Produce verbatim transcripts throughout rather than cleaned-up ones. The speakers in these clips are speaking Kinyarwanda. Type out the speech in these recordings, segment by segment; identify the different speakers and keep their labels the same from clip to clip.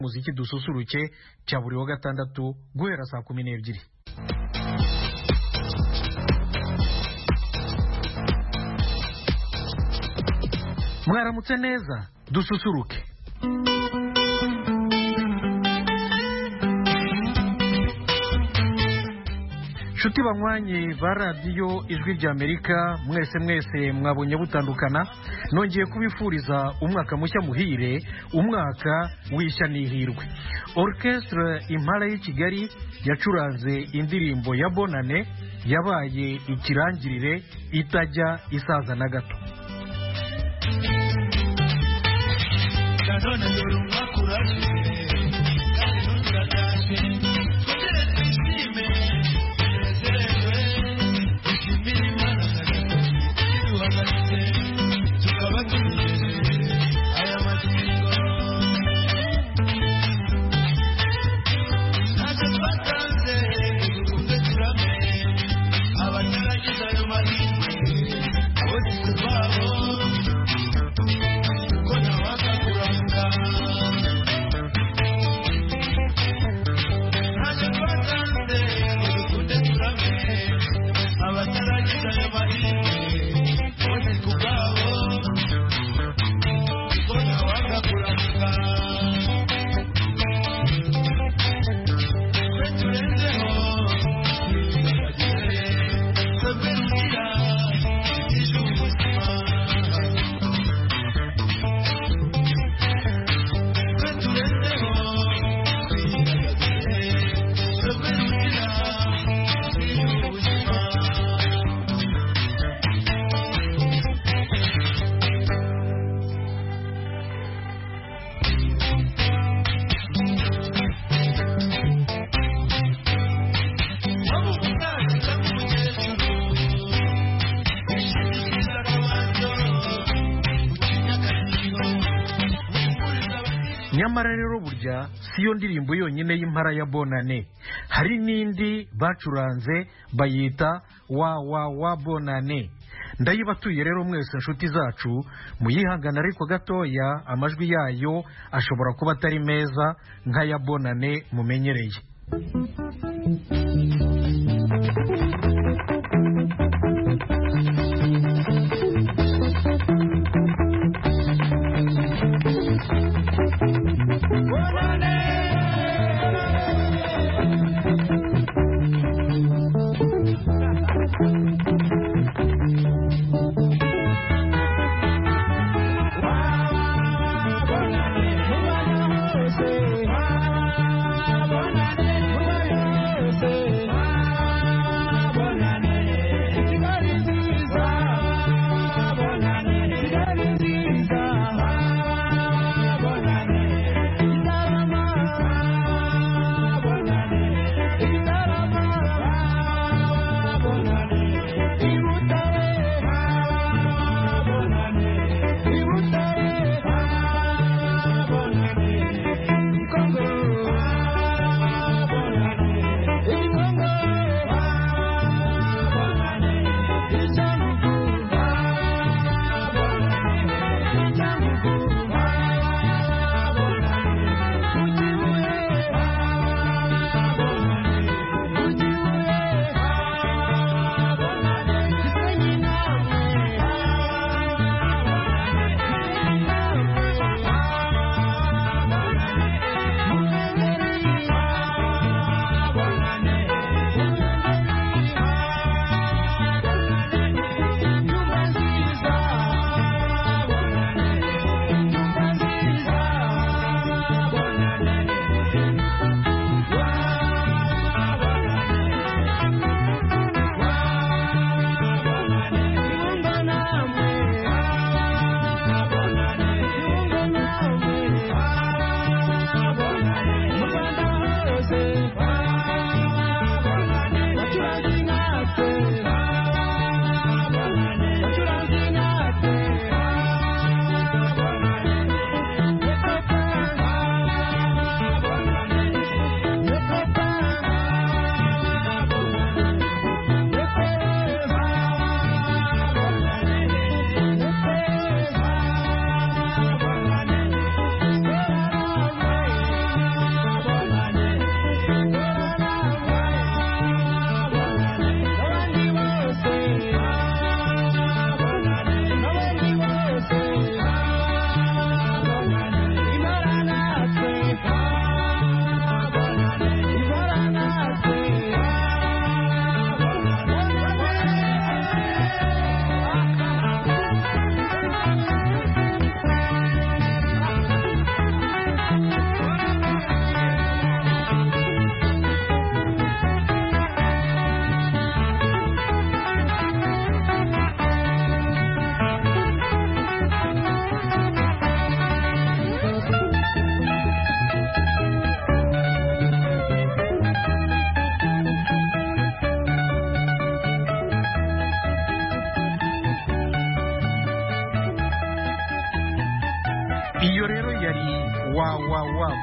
Speaker 1: muziki dususuruke cya buri wa gatandatu guhera saa kumi n'ebyiri. Mwaramutse neza, dususuruke. Shuti banywanyi ba radiyo ijwi ry'Amerika, mwese mwese mwabonye butandukana, nongeye kubifuriza umwaka mushya muhire, umwaka w'ishya n'ihirwe. Orchestre Impala y'i Kigali yacuranze indirimbo ya Bonane yabaye ikirangirire itajya isaza na gato. Nyamara rero burya siyo ndirimbo yonyine y'impara ya Bonane, hari n'indi bacuranze bayita wa wa wa Bonane. Ndayibatuye rero mwese nshuti zacu, muyihangana ariko gatoya amajwi yayo ashobora kuba atari meza nk'aya Bonane mumenyereye. Congo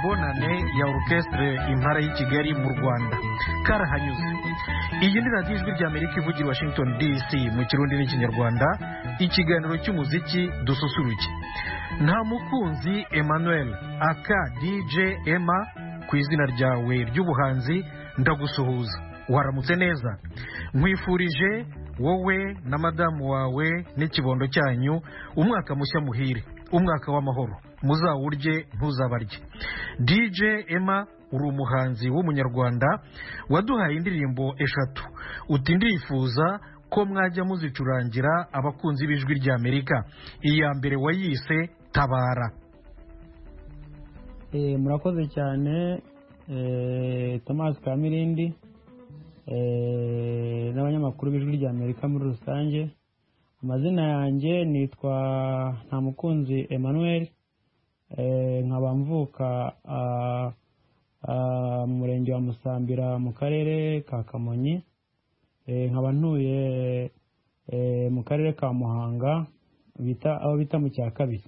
Speaker 1: bonane ya orchestre Impara y'i Kigali mu Rwanda karahanyuze. Iyi ni radiyo ijwi ry'Amerika ivugira i Washington D C mu Kirundi n'Ikinyarwanda, ikiganiro cy'umuziki dususuruke. Nta mukunzi Emmanuel aka D J Emma ku izina ryawe ry'ubuhanzi ndagusuhuza. Waramutse neza. Nkwifurije wowe na madamu wawe n'ikibondo cyanyu umwaka mushya muhire, umwaka w'amahoro, muzawurye ntuzabarye. D J Emma uri umuhanzi w'umunyarwanda waduhaye indirimbo eshatu, uti ndifuza ko mwajya muzicurangira abakunzi b'ijwi ry'Amerika. Iya mbere wayise Tabara.
Speaker 2: Eh, murakoze cyane eh, Thomas Kamirindi eh, n'abanyamakuru b'ijwi ry'Amerika muri rusange. Amazina yanjye nitwa Ntamukunzi Emmanuel, eh, nkaba mvuka uh, uh, mu murenge wa Musambira mu karere ka Kamonyi, eh, nkaba ntuye eh, mu karere ka Muhanga bita aho bita mu cya kabiri.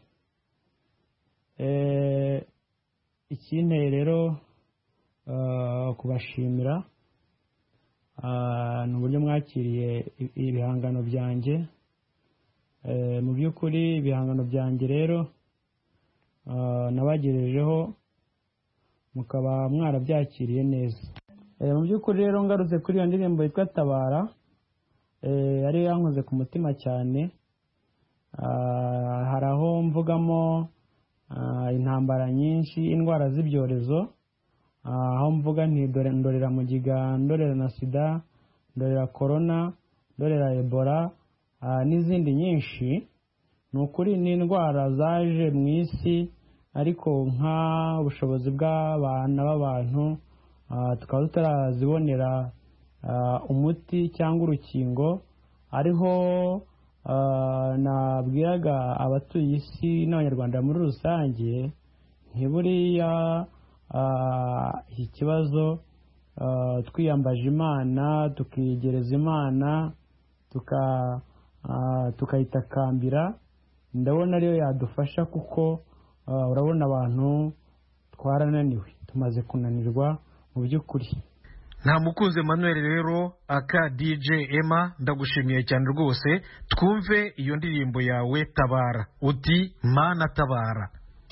Speaker 2: Eh, ikinteye rero uh, kubashimira uh, n'uburyo mwakiriye ibihangano byanjye. Eh, mu by'ukuri ibihangano byanjye rero uh, nabagejejeho mukaba mwarabyakiriye neza. Eh, mu by'ukuri rero ngarutse kuri iyo ndirimbo yitwa Tabara, eh, yari yankoze ku mutima cyane. Uh, hari aho mvugamo uh, intambara nyinshi, indwara z'ibyorezo, uh, aho mvuga nti dore ndorera mugiga, ndorera na sida, ndorera corona, ndorera ebola uh, n'izindi nyinshi. Ni ukuri ni indwara zaje mu isi, ariko nka ubushobozi bw'abana b'abantu uh, tukaba tutarazibonera uh, umuti cyangwa urukingo. Ariho Uh, nabwiraga abatuye isi n'abanyarwanda muri rusange ntiburiya uh, iki kibazo uh, twiyambaje Imana, tukigereza Imana, tuka uh, tukayitakambira, ndabona ariyo yadufasha, kuko uh, urabona abantu twarananiwe, tumaze kunanirwa mu by'ukuri.
Speaker 1: Nta mukunzi Emmanuel rero aka D J Emma ndagushimiye cyane rwose. Twumve iyo ndirimbo yawe Tabara, uti Mana tabara.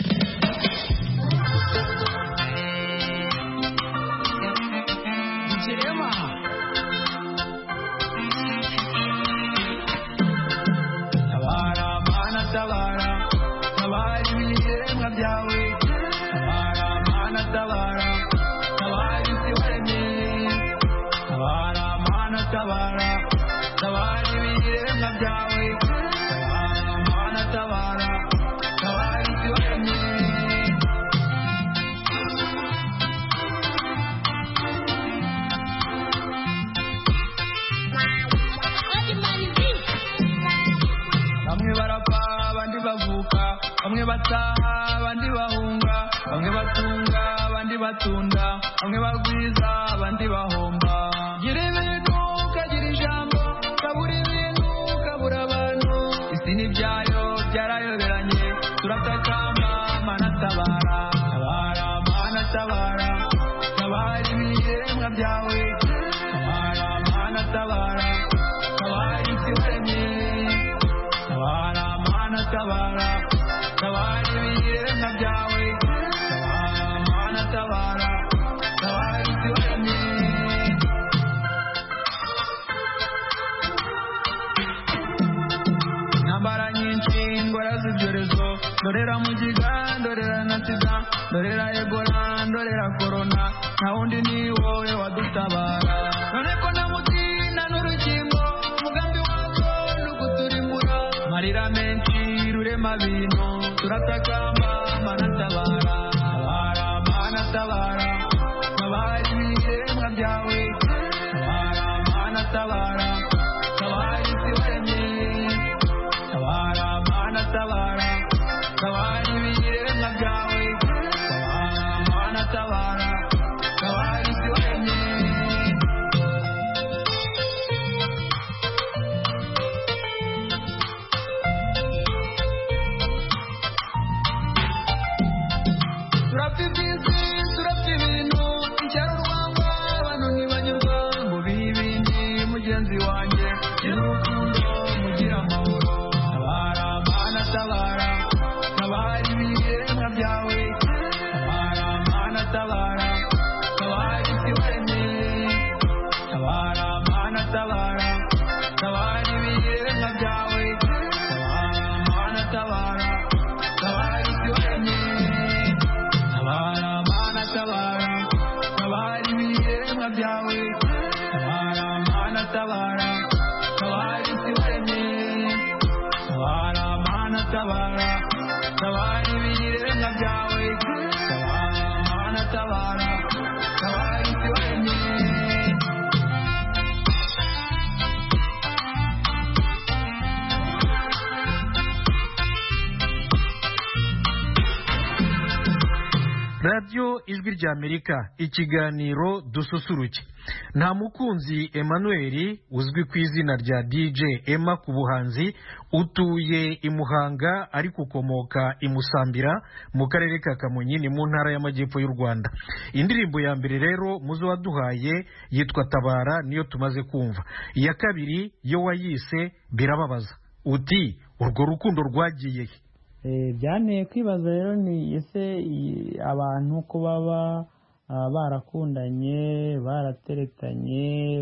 Speaker 3: Tabara Mana tabara, tabara ibiremwa byawe. Tabara Mana tabara, tabara isi waremye. Tabara Mana tabara, tabara ibiremwa byawe. Tabara Mana tabara, tabara isi waremye. Bamwe barapfa abandi bavuka, bamwe bataha abandi bahunga, bamwe batunga abandi batunda, bamwe bagwiza abandi bahomba. Gira ibintu ukagira ijambo, kabura ibintu kabura abantu. Isi n'ibyayo byarayoberanye, turatakamba Mana tabara. Tabara Mana tabara, tabara ibiremwa byawe. Tabara Mana tabara, tabara isi waremye. Tabara Mana tabara, tabara ibiremwa byawe. Tabara Mana tabara, tabara isi waremye. Intambara nyinshi, indwara z'ibyorezo, ndorera mugiga, ndorera na sida, ndorera ebola, ndorera corona, nta wundi ni wowe wadutabara. None ko nta muti nta n'urukingo, umugambi wazo ni ukuturimbura. Marira menshi rurema bintu, turatakamba Mana tabara. Tabara Mana tabara, tabara ibiremwa byawe. Tabara Mana tabara, tabara isi waremye. Tabara Mana tabara, tabara ibiremwa byawe. Tabara Mana tabara, tabara isi waremye. Turafite tabara tabara isi waremye tabara mana tabara tabara ibiremwa byawe tabara mana tabara tabara isi waremye tabara mana tabara tabara ibiremwa byawe tabara mana tabara tabara isi waremye tabara mana tabara tabara ibiremwa byawe tabara mana tabara tabara isi waremye.
Speaker 1: radiyo ijwi ry'amerika ikiganiro dususuruke. nta mukunzi Emmanuel uzwi ku izina rya D J Emma ku buhanzi utuye i Muhanga ariko ukomoka i Musambira mu karere ka Kamonyi ni mu ntara y'amajyepfo y'u Rwanda. indirimbo ya mbere rero muzo waduhaye yitwa Tabara niyo tumaze kumva. iya kabiri yo wayise Birababaza. uti urwo rukundo rwagiye he?
Speaker 2: byanteye kwibaza rero ni ese abantu ko baba barakundanye barateretanye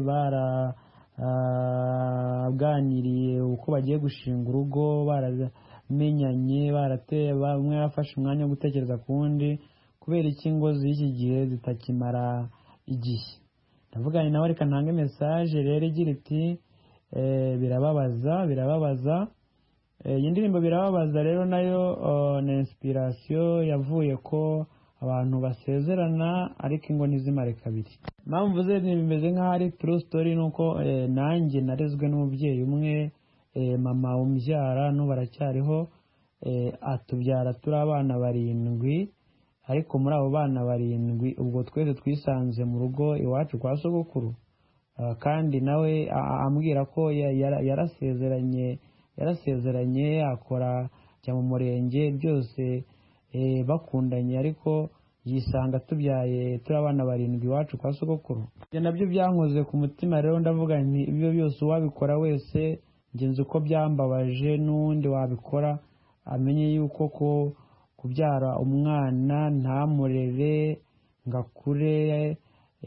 Speaker 2: baraganiriye uko bagiye gushinga urugo baramenyanye barateye bamwe bafashe umwanya wo gutekereza ku wundi kubera iki ngo z'iki gihe zitakimara igihe. ndavuganye nawe reka ntange mesaje rero igira iti birababaza birababaza. iyi ndirimbo Birababaza rero nayo ni inspiration yavuye ko abantu basezerana ariko ingo ntizimare kabiri. impamvu ze bimeze nk'aho ari true story nuko nanjye narezwe n'umubyeyi umwe mama umbyara n'ubu aracyariho atubyara turi abana barindwi ariko muri abo bana barindwi ubwo twese twisanze mu rugo iwacu kwa sogokuru kandi nawe ambwira ko yarasezeranye yarasezeranye akora jya mu murenge byose bakundanye ariko yisanga tubyaye turi abana barindwi iwacu kwa sogokuru. ibyo nabyo byankoze ku mutima rero ndavuga nti ibyo byose uwabikora wese ngenzi uko byambabaje n'uwundi wabikora amenye yuko ko kubyara umwana ntamurere ngakure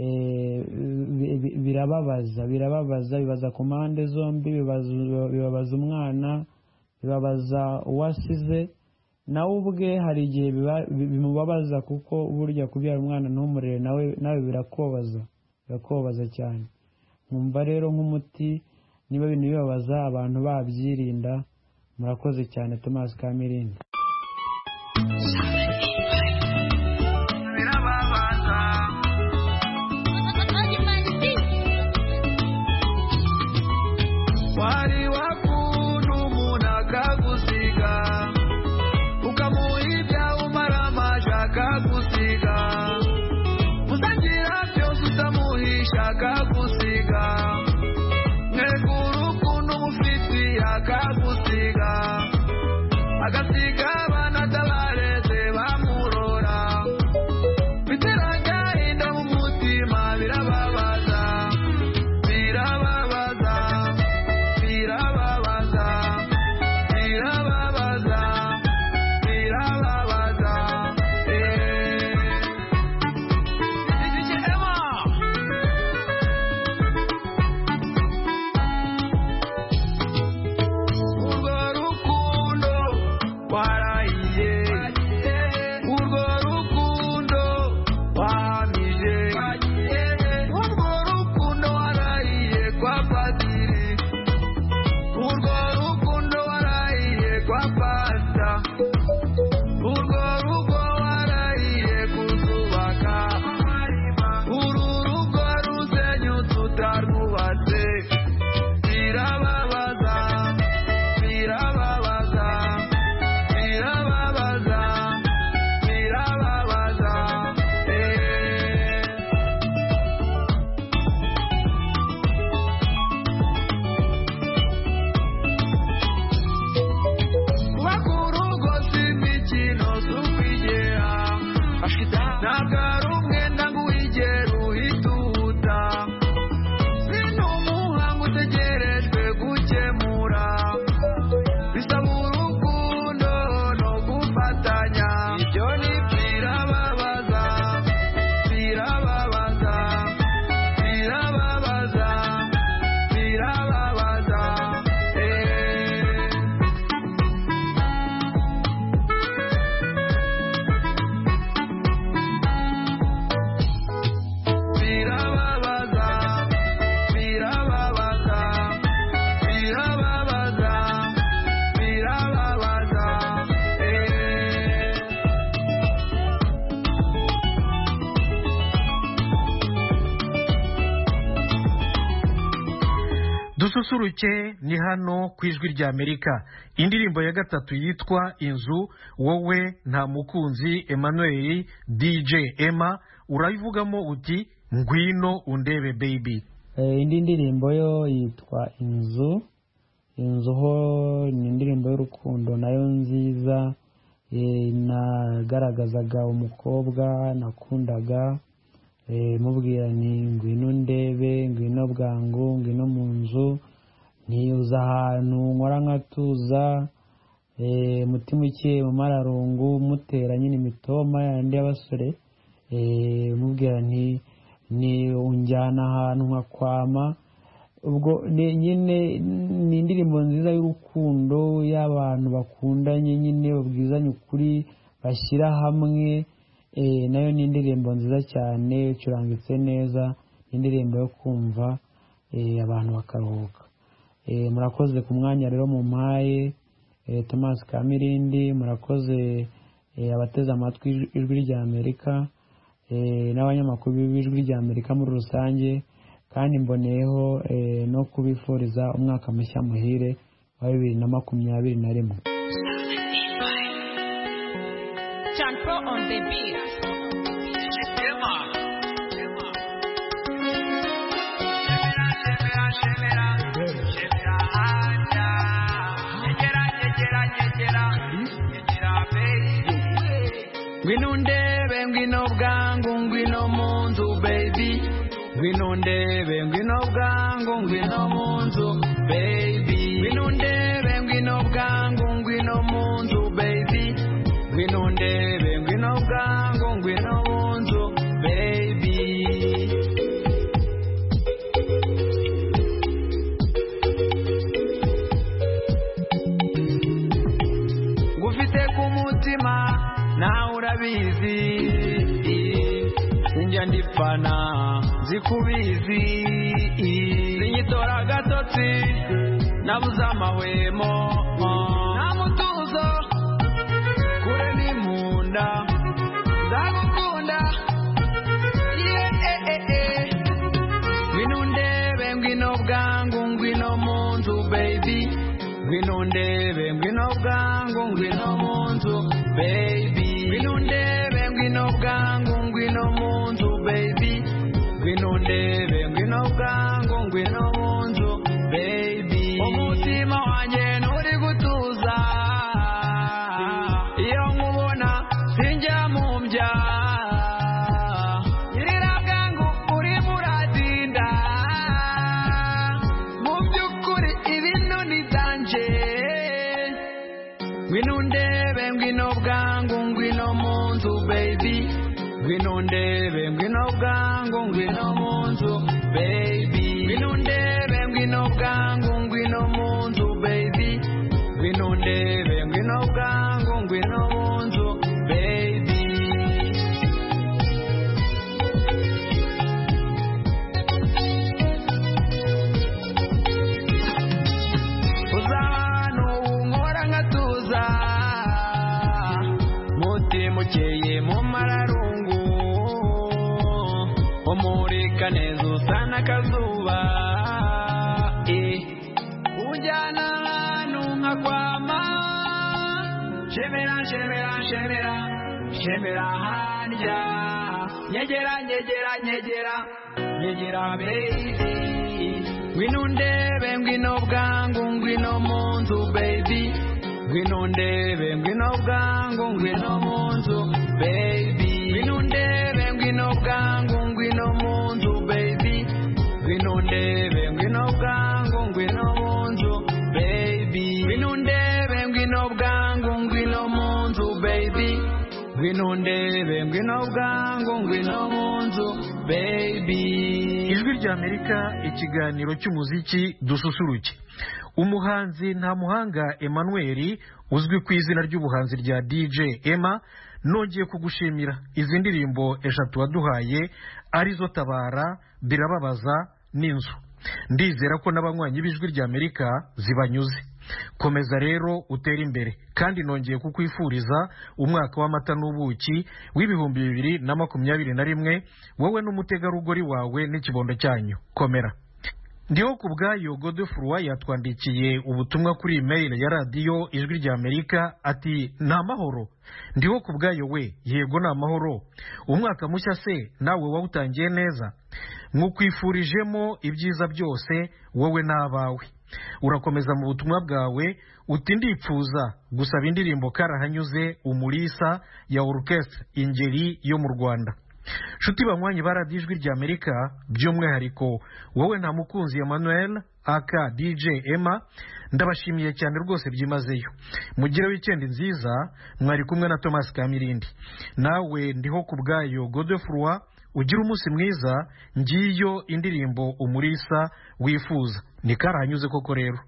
Speaker 2: birababaza birababaza bibaza ku mpande zombi bibabaza umwana bibabaza uwasize nawe ubwe hari igihe bimubabaza kuko burya kubyara umwana ntumurere nawe nawe birakobaza birakobaza cyane. nkumva rero nk'umuti niba ibintu bibabaza abantu babyirinda. murakoze cyane. Thomas Kamirindi.
Speaker 3: wari wakunda umuntu akagusiga ukamuha ibyawe umara amaje akagusiga uzagira byose utamuhisha akagusiga mwega urukundo umufitiye akagusiga agasiga
Speaker 1: dususuruke ni hano ku ijwi rya Amerika. Indirimbo ya gatatu yitwa Inzu, wowe nta mukunzi Emmanuel D J Emma urayivugamo uti ngwino undebe baby.
Speaker 2: Eh, indi ndirimbo yo yitwa Inzu. Inzu ho ni indirimbo y'urukundo nayo nziza, eh, nagaragazaga umukobwa nakundaga, eh, mubwira ni ngwino ndebe, ngwino bwangu, ngwino mu nzu, niyuza ahantu nkora nkatuza, eh, mutima ukiye mu mararungu mutera nyine imitoma yandi y'abasore, eh, mubwira nti ni unjyana ahantu nkakwama. Ubwo nyine ni indirimbo nziza y'urukundo y'abantu bakundanye nyine babwizanye ukuri bashyira hamwe, eh, nayo ni indirimbo nziza cyane icurangitse neza, indirimbo yo kumva, eh, abantu bakaruhuka. Eh, murakoze ku mwanya rero mu mpaye, eh, Thomas Kamirindi, murakoze eh, abateze amatwi ijwi rya Amerika, eh, n'abanyamakuru b'ijwi rya Amerika muri rusange, kandi mboneyeho eh, no kubifuriza umwaka mushya muhire wa bibiri na makumyabiri na rimwe.
Speaker 4: Chanpo on the beat.
Speaker 3: Ngwino ndebe ngwino bwangu ngwino munzu baby, ngwino ndebe ngwino bwangu ngwino munzu baby, ngwino ndebe ngwino bwangu ngwino munzu baby, ngwino ndebe ngwino bwangu ngwino munzu baby. Ngufite ku mutima nawe urabizi, njya ndipfana zikubizi, sinyitora agatotsi nabuze amahwemo, nta mutuzo kure ni mu nda ndagukunda, yeah. Ngwino ndebe ngwino bwangu ngwino mu nzu baby, ngwino ndebe ngwino bwangu ngwino mu nzu baby, ngwino ndebe ngwino bwangu ngwino mu nzu baby, ngwino ndebe ngwino bwangu ngwino mu nzu baby. Umutima wanjye nturi gutuza iyo nkubona sinjya mu mbya, nyirira bwangu urimo uradinda, mu by'ukuri ibintu ni danje. Ngwino ndebe ngwino bwangu ngwino mu nzu baby, ngwino ndebe ngwino bwangu ngwino mu nzu baby, ngwino ndebe ngwino bwangu ngwino mu nzu baby, ngwino ndebe ngwino bwangu ngwino mu nzu baby. Uzabana unkora nkatuza, mutima ukeye mu mararungu, umurika neza usa n'akazuba, eh. Unjyana ahantu nkakwama, shemera shemera shemera shemera harya, nyegera nyegera nyegera nyegera baby. Ngwino ndebe ngwino bwangu ngwino mu nzu baby, ngwino ndebe ngwino bwangu ngwino mu nzu baby, ngwino ndebe ngwino bwangu ngwino mu nzu baby, ngwino ndebe ngwino bwangu ngwino mu nzu baby, ngwino ndebe ngwino bwangu ngwino mu nzu baby, ngwino ndebe ngwino bwangu ngwino mu nzu baby.
Speaker 1: Ijwi rya Amerika, ikiganiro cy'umuziki dususuruke. Umuhanzi nta muhanga Emmanuel uzwi ku izina ry'ubuhanzi rya D J Emma, nongeye kugushimira izi ndirimbo eshatu waduhaye arizo Tabara, Birababaza n'Inzu. Ndizera ko n'abanywanyi b'ijwi rya Amerika zibanyuze. Komeza rero utera imbere, kandi nongeye kukwifuriza umwaka w'amata n'ubuki w'ibihumbi bibiri na makumyabiri na rimwe, wowe n'umutegarugori wawe n'ikibondo cyanyu. Komera. ndiho ku bwayo Godefroid yatwandikiye ubutumwa kuri email ya radiyo ijwi rya Amerika ati ni amahoro. Ndiho ku bwayo we, yego ni amahoro. Umwaka mushya se nawe wawutangiye neza, mwukwifurijemo ibyiza byose wowe n'abawe. Urakomeza mu butumwa bwawe uti ndipfuza gusaba indirimbo Karahanyuze Umulisa ya Orchestre Ingeri yo mu Rwanda. Nshuti banywanyi ba radiyo ijwi rya Amerika, by'umwihariko wowe nta mukunzi Emmanuel aka D J Emma, ndabashimiye cyane rwose byimazeyo. Mugire weekend nziza, mwari kumwe na Thomas Kamirindi. Nawe ndiho ku bwayo Godefroid, ugira umunsi mwiza. Ngiyo indirimbo Umulisa wifuza, ni Karahanyuze koko rero.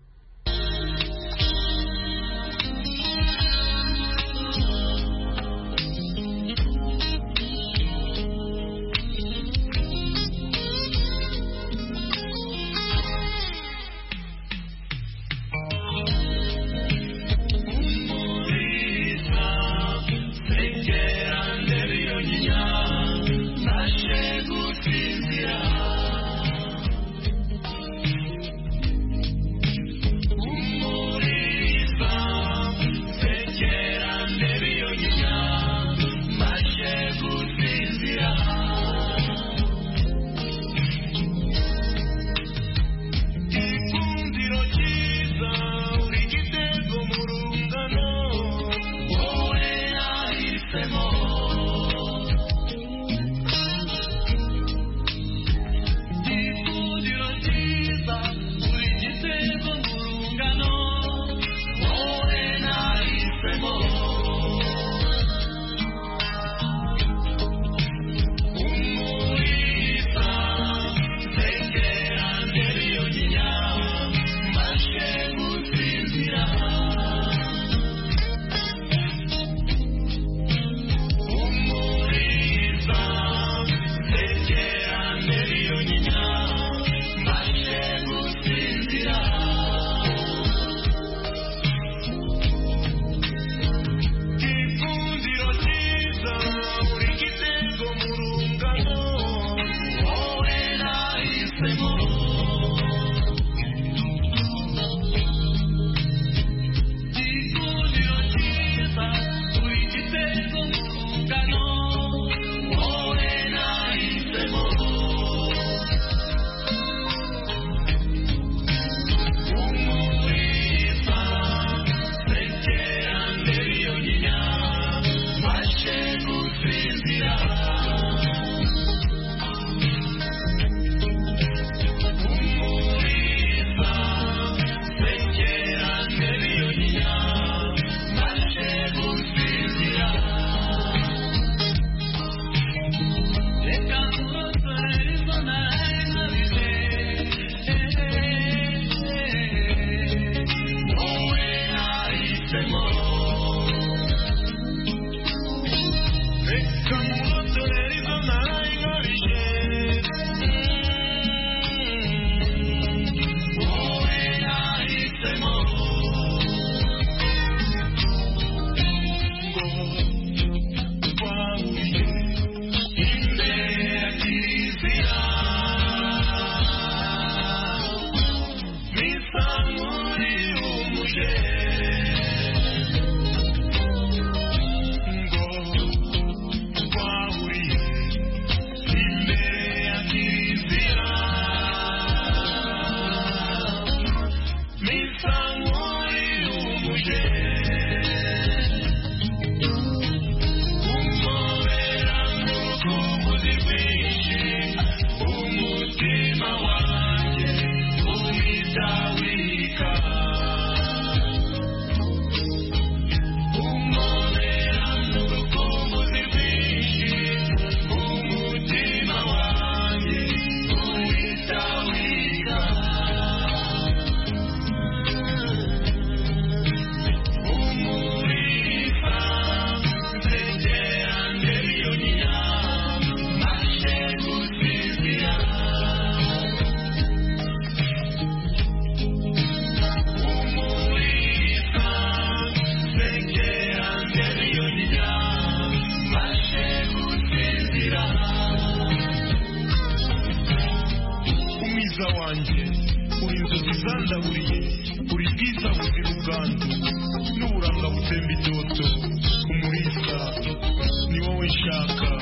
Speaker 5: mwiza wanjye uri inzozi zandaburiye uri bwiza buzira ubwandu n'uburanga butemba itoto umurisa ni wowe nshaka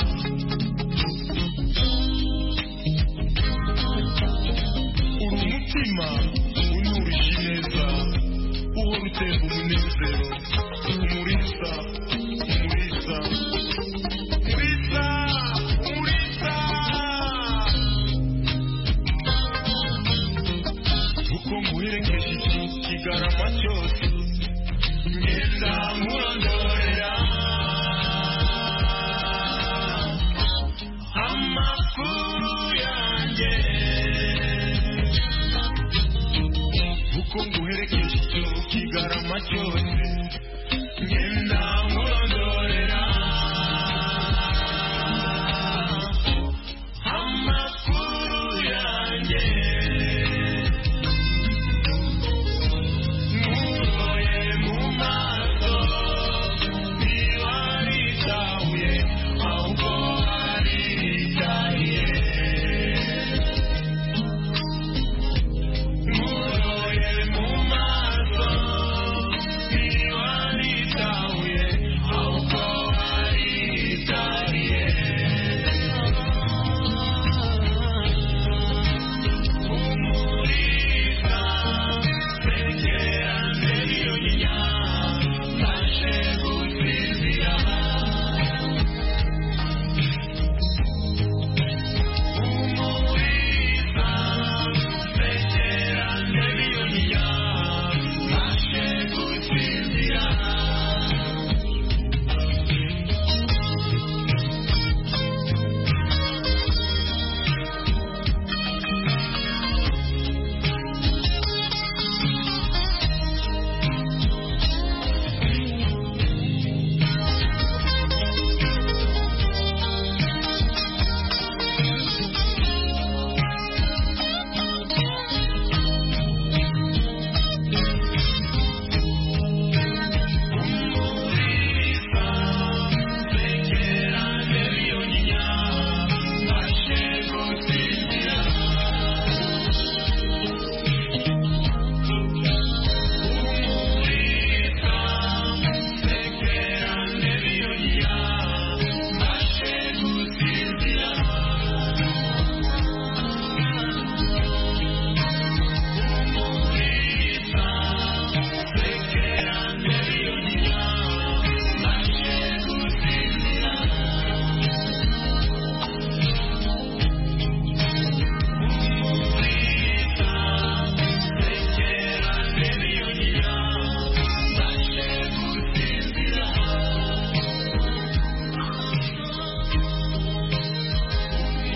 Speaker 5: uri umutima unurisha ineza uhora utemba umunezero umurisa umurisa umurisa umurisa uko nguherekeje iki kigarama cyose ngenda nkurondorera amakuru yanjye uko nguherekeje iki kigarama cyose